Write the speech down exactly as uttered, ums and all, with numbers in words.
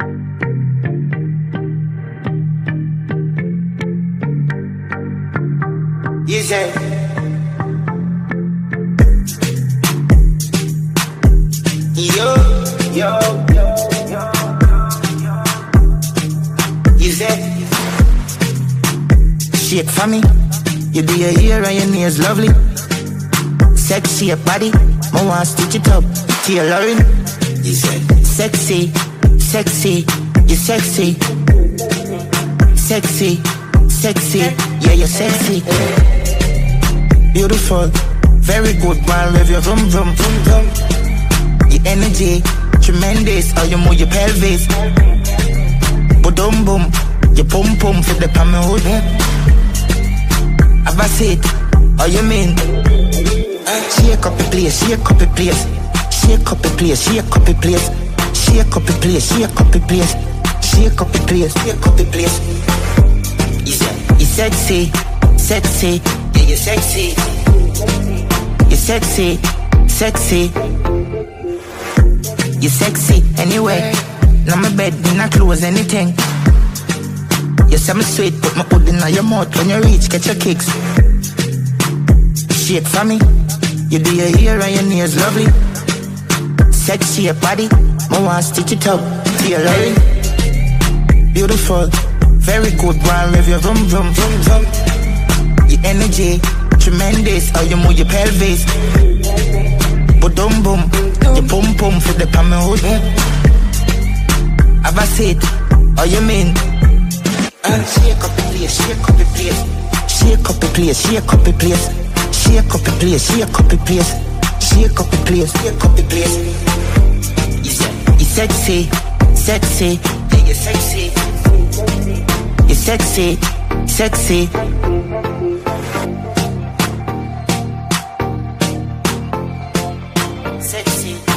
Easy. Yo, yo, yo, yo, yo. Easy. Shake for me. You do your hair and your nails lovely. Sexy your body. I want to stitch it up. Tailoring. Easy. Sexy, sexy, you're sexy. Sexy, sexy, yeah, you're sexy. Beautiful, very good, man, rev your vroom, vroom, vroom, vroom. Your energy, tremendous, how you move your pelvis. Boom, boom, your pum pum for the palm hood. Have I said, how you mean? Shake up the place, shake up the place. Shake up the place, shake up the place. Shake up the place, shake up the place. Shake up the place, shake up the place. You're sexy, sexy, yeah, you're sexy. You're sexy, sexy. You're sexy anyway. Now my bed, me not close anything. You say me sweet, put my hood in your mouth. When you reach, get your kicks. Shake for me. You do your hair and your nails lovely. Sexy your body, I want to stitch it up. Tailoring. Beautiful, very good, one rev your vroom, vroom, vroom, vroom. Your energy, tremendous, how you move your pelvis. Boom, boom, your pum pum for the palm hood. Have I said, how you mean? Shake up the place, shake up the place. Shake up the place, shake up the place. Shake up the place, shake up the place. Shake up the place, shake up the place. You're sexy, sexy, yeah, you're sexy. You're sexy, sexy. Sexy.